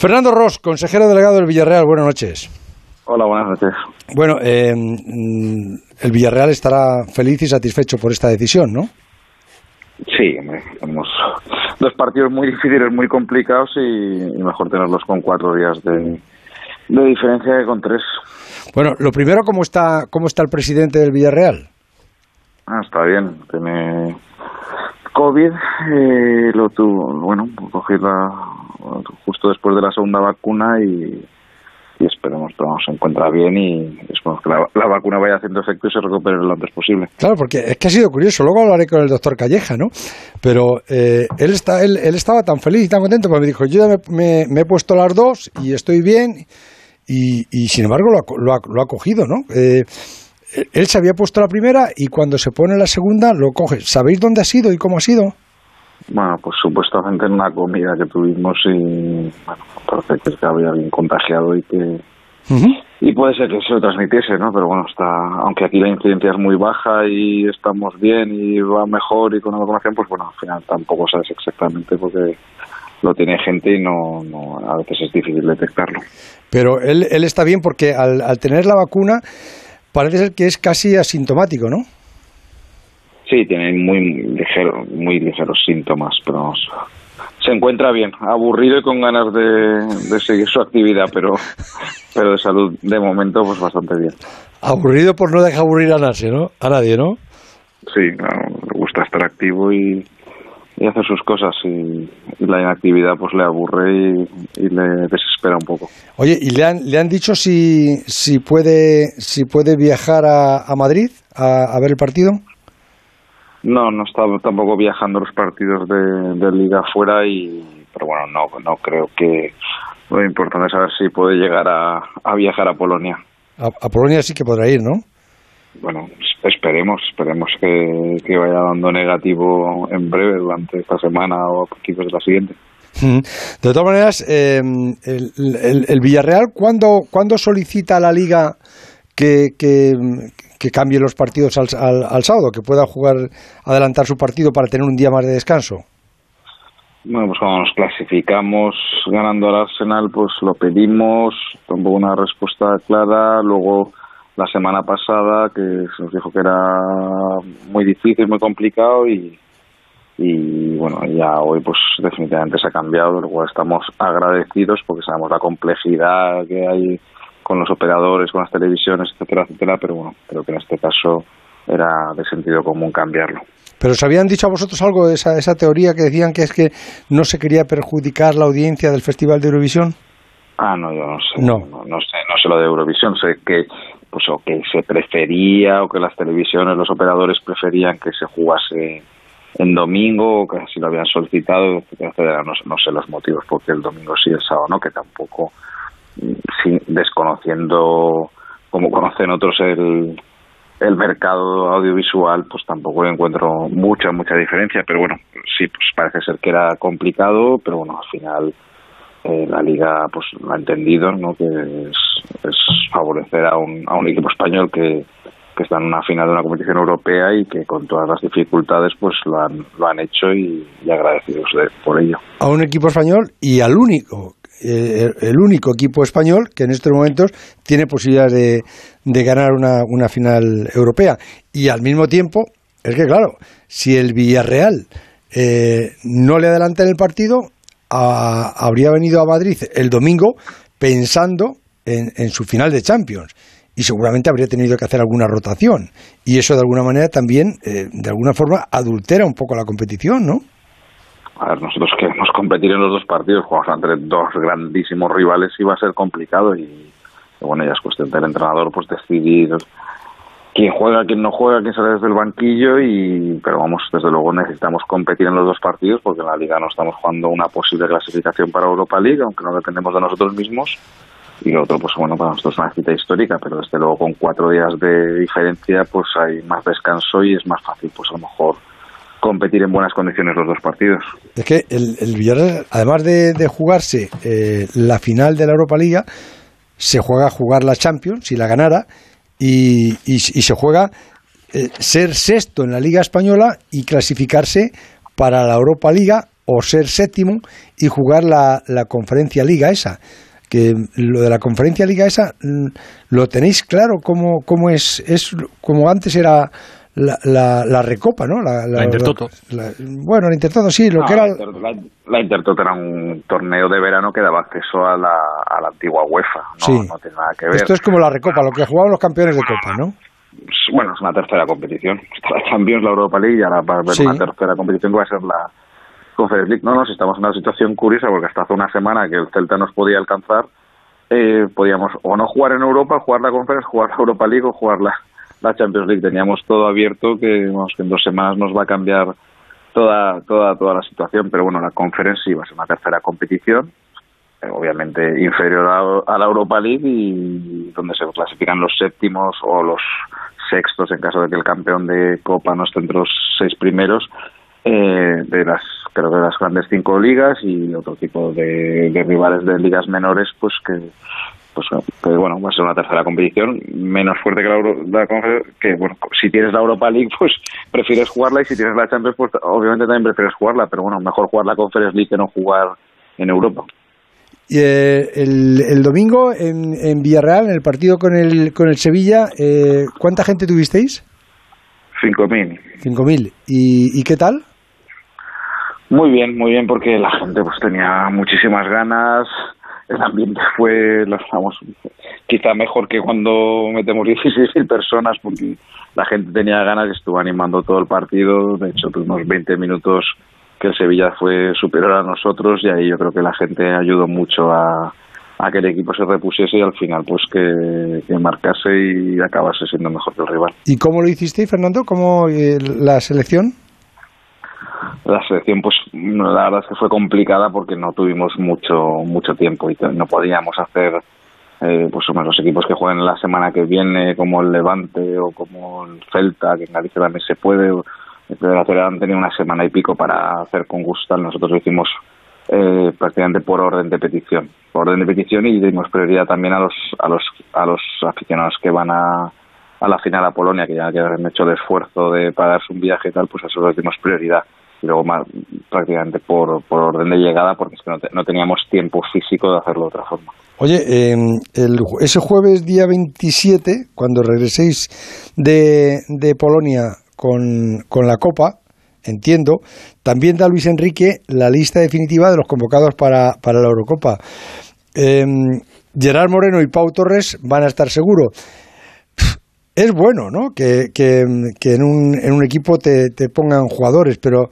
Fernando Ros, consejero delegado del Villarreal, buenas noches. Hola, buenas noches. Bueno, el Villarreal estará feliz y satisfecho por esta decisión, ¿no? Sí, tenemos dos partidos muy difíciles, muy complicados y mejor tenerlos con 4 días de diferencia que con 3. Bueno, lo primero, ¿cómo está el presidente del Villarreal? Está bien, tiene COVID, lo tuvo, cogí justo después de la segunda vacuna y esperemos que se encuentra bien y esperemos que la vacuna vaya haciendo efecto y se recupere lo antes posible. Claro, porque es que ha sido curioso, luego hablaré con el doctor Calleja, ¿no? Pero él estaba tan feliz y tan contento, porque me dijo, yo ya me he puesto las 2 y estoy bien y sin embargo lo ha cogido, ¿no? Él se había puesto la primera y cuando se pone la segunda lo coge. ¿Sabéis dónde ha sido y cómo ha sido? Bueno, pues supuestamente en una comida que tuvimos y parece que había alguien contagiado y que y puede ser que se lo transmitiese, ¿no? Pero bueno, aunque aquí la incidencia es muy baja y estamos bien y va mejor y con la vacunación, pues bueno, al final tampoco sabes exactamente porque lo tiene gente y no a veces es difícil detectarlo. Pero él está bien porque al tener la vacuna parece ser que es casi asintomático, ¿no? Sí, tiene muy ligeros síntomas, pero se encuentra bien, aburrido y con ganas de seguir su actividad, pero de salud de momento pues bastante bien. Aburrido por no dejar aburrir a nadie, ¿no? Sí, le gusta estar activo y hacer sus cosas y la inactividad pues le aburre y le desespera un poco. Oye, ¿y le han dicho si puede viajar a Madrid a ver el partido? No está tampoco viajando los partidos de Liga afuera pero bueno, no creo que lo importante es saber si puede llegar a viajar a Polonia. A Polonia sí que podrá ir, ¿no? Bueno, esperemos que vaya dando negativo en breve durante esta semana o a principios de la siguiente. De todas maneras, el Villarreal, ¿cuándo solicita a la Liga que cambie los partidos al sábado, que pueda adelantar su partido para tener un día más de descanso? Bueno, pues cuando nos clasificamos ganando al Arsenal, pues lo pedimos, tampoco una respuesta clara. Luego, la semana pasada, que se nos dijo que era muy difícil, muy complicado y bueno, ya hoy pues definitivamente se ha cambiado, lo cual estamos agradecidos porque sabemos la complejidad que hay con los operadores, con las televisiones, etcétera, pero bueno, creo que en este caso era de sentido común cambiarlo. ¿Pero os habían dicho a vosotros algo de esa teoría que decían que es que no se quería perjudicar la audiencia del Festival de Eurovisión? No, yo no sé. No sé lo de Eurovisión, sé que pues o que se prefería o que las televisiones, los operadores preferían que se jugase en domingo o que así lo habían solicitado, etcétera. No sé los motivos porque el domingo sí, el sábado no, que tampoco, sí, desconociendo como conocen otros el mercado audiovisual, pues tampoco encuentro mucha diferencia, pero bueno, sí, pues parece ser que era complicado, pero bueno, al final la Liga pues lo ha entendido, ¿no? Que es favorecer a un equipo español que está en una final de una competición europea y que con todas las dificultades pues lo han hecho y agradecidos por ello. A un equipo español y al único el único equipo español que en estos momentos tiene posibilidades de ganar una final europea. Y al mismo tiempo, es que claro, si el Villarreal no le adelanta en el partido, habría venido a Madrid el domingo pensando en su final de Champions. Y seguramente habría tenido que hacer alguna rotación. Y eso de alguna manera también, de alguna forma, adultera un poco la competición, ¿no? A ver, nosotros queremos competir en los dos partidos, jugamos entre dos grandísimos rivales y va a ser complicado y bueno, ya es cuestión del entrenador pues decidir quién juega, quién no juega, quién sale desde el banquillo pero vamos, desde luego necesitamos competir en los dos partidos porque en la Liga no estamos jugando una posible clasificación para Europa League, aunque no dependemos de nosotros mismos y lo otro, pues bueno, para nosotros es una cita histórica, pero desde luego con 4 días de diferencia pues hay más descanso y es más fácil pues a lo mejor competir en buenas condiciones los dos partidos. Es que el Villarreal, además de jugarse la final de la Europa League, se juega a jugar la Champions, si la ganara, y se juega ser sexto en la Liga Española y clasificarse para la Europa League o ser séptimo y jugar la Conferencia Liga esa. Que lo de la Conferencia Liga esa, ¿lo tenéis claro cómo es como antes era la Recopa, ¿no? La Intertoto. Bueno, la Intertoto sí, que era... La Intertoto era un torneo de verano que daba acceso a la antigua UEFA, no tiene nada que ver. Esto es como la Recopa, lo que jugaban los campeones de Copa, ¿no? Bueno, es una tercera competición. Está la Champions, la Europa League, y ahora va a haber una tercera competición que va a ser la Conference League. No, si estamos en una situación curiosa, porque hasta hace una semana que el Celta nos podía alcanzar, podíamos o no jugar en Europa, jugar la Conference, jugar la Europa League o jugar la Champions League. Teníamos todo abierto, que en 2 semanas nos va a cambiar toda la situación, pero bueno, la Conference sí va a ser una tercera competición, obviamente inferior a la Europa League, y donde se clasifican los séptimos o los sextos en caso de que el campeón de Copa no esté entre los 6 primeros de las grandes 5 ligas, y otro tipo de rivales de ligas menores, pues que bueno, va a ser una tercera competición menos fuerte que la Conference, que bueno, si tienes la Europa League pues prefieres jugarla, y si tienes la Champions pues obviamente también prefieres jugarla, pero bueno, mejor jugar la Conference League que no jugar en Europa. Y el domingo en Villarreal, en el partido con el Sevilla, ¿cuánta gente tuvisteis? 5.000. 5.000. ¿Y qué tal? Muy bien, porque la gente pues tenía muchísimas ganas. El ambiente fue, quizá mejor que cuando metemos 16.000 personas, porque la gente tenía ganas y estuvo animando todo el partido. De hecho, tuvimos 20 minutos que el Sevilla fue superior a nosotros, y ahí yo creo que la gente ayudó mucho a que el equipo se repusiese y al final pues que marcase y acabase siendo mejor que el rival. ¿Y cómo lo hicisteis, Fernando? ¿Cómo la selección? La selección, pues la verdad es que fue complicada porque no tuvimos mucho tiempo y no podíamos hacer pues los equipos que jueguen la semana que viene, como el Levante o como el Celta, que en Galicia también se puede. La Celta han tenido una semana y pico para hacer con Gustal. Nosotros lo hicimos prácticamente por orden de petición, y dimos prioridad también a los aficionados que van a la final a Polonia, que ya han hecho el esfuerzo de pagarse un viaje y tal, pues a eso les dimos prioridad. Y luego prácticamente por orden de llegada, porque es que no teníamos tiempo físico de hacerlo de otra forma. Oye, ese jueves día 27, cuando regreséis de Polonia con la Copa, entiendo, también da Luis Enrique la lista definitiva de los convocados para la Eurocopa. Gerard Moreno y Pau Torres van a estar seguro. Es bueno, ¿no?, que en un equipo te pongan jugadores, pero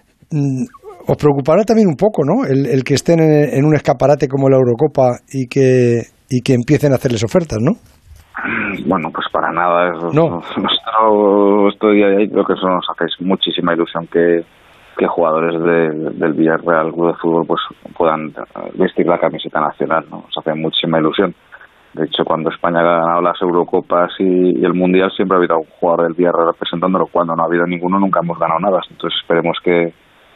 os preocupará también un poco, ¿no?, el que estén en un escaparate como la Eurocopa y que empiecen a hacerles ofertas, ¿no? Bueno, pues para nada. No. Nuestro día de ahí creo que eso nos hace muchísima ilusión que jugadores del Villarreal Club de Fútbol pues puedan vestir la camiseta nacional, ¿no? Nos hace muchísima ilusión. De hecho, cuando España ha ganado las Eurocopas y el Mundial, siempre ha habido un jugador del Villarreal representándolo. Cuando no ha habido ninguno, nunca hemos ganado nada. Entonces esperemos que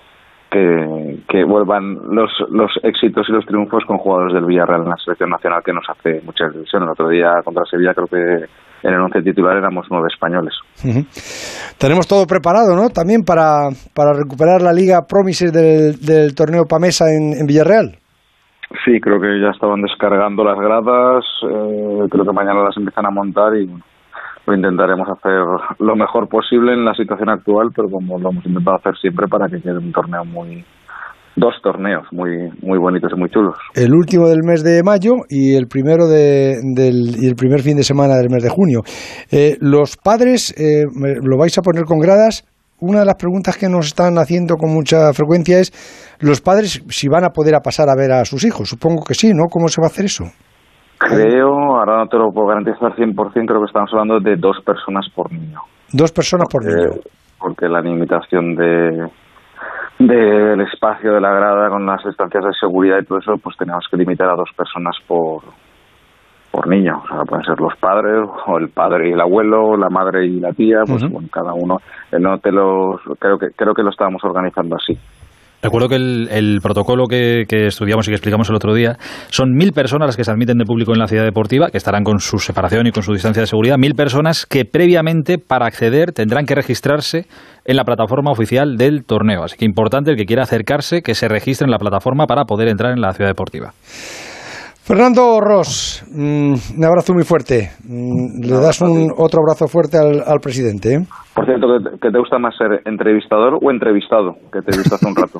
vuelvan los éxitos y los triunfos con jugadores del Villarreal en la selección nacional, que nos hace mucha ilusión. El otro día contra Sevilla creo que en el 11 titular éramos 9 españoles. Uh-huh. Tenemos todo preparado, ¿no?, también para recuperar la Liga Promises del torneo Pamesa en Villarreal. Sí, creo que ya estaban descargando las gradas, creo que mañana las empiezan a montar y lo intentaremos hacer lo mejor posible en la situación actual, pero como lo hemos intentado hacer siempre, para que quede un torneo dos torneos muy bonitos y muy chulos. El último del mes de mayo y el primero y el primer fin de semana del mes de junio. Los padres, ¿lo vais a poner con gradas? Una de las preguntas que nos están haciendo con mucha frecuencia es los padres si van a poder pasar a ver a sus hijos. Supongo que sí, ¿no? ¿Cómo se va a hacer eso? Creo, ahora no te lo puedo garantizar 100%, creo que estamos hablando de 2 personas por niño. 2 personas por niño. Porque la limitación del espacio de la grada con las distancias de seguridad y todo eso, pues tenemos que limitar a 2 personas por niño. O sea, pueden ser los padres, o el padre y el abuelo, la madre y la tía, pues bueno, cada uno. Creo que lo estábamos organizando así. Recuerdo que el protocolo que estudiamos y que explicamos el otro día son 1.000 personas las que se admiten de público en la ciudad deportiva, que estarán con su separación y con su distancia de seguridad. 1.000 personas que previamente, para acceder, tendrán que registrarse en la plataforma oficial del torneo. Así que importante, el que quiera acercarse, que se registre en la plataforma para poder entrar en la ciudad deportiva. Fernando Ros, un abrazo muy fuerte. Le das otro abrazo fuerte al presidente, ¿eh? Por cierto, ¿que te gusta más ser entrevistador o entrevistado? Que te he visto hace un rato.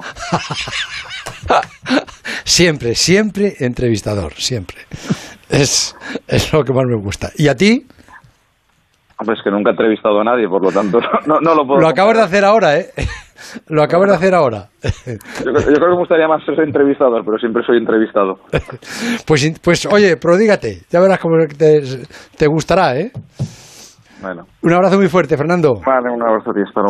Siempre entrevistador, siempre. Es lo que más me gusta. ¿Y a ti? Hombre, es que nunca he entrevistado a nadie, por lo tanto, no lo puedo. Lo acabas de hacer ahora, ¿eh? Lo acabas de hacer ahora. Yo creo que me gustaría más ser entrevistador, pero siempre soy entrevistado. Pues oye, prodígate. Ya verás cómo te gustará, ¿eh? Bueno. Un abrazo muy fuerte, Fernando. Vale, un abrazo a ti. Hasta luego.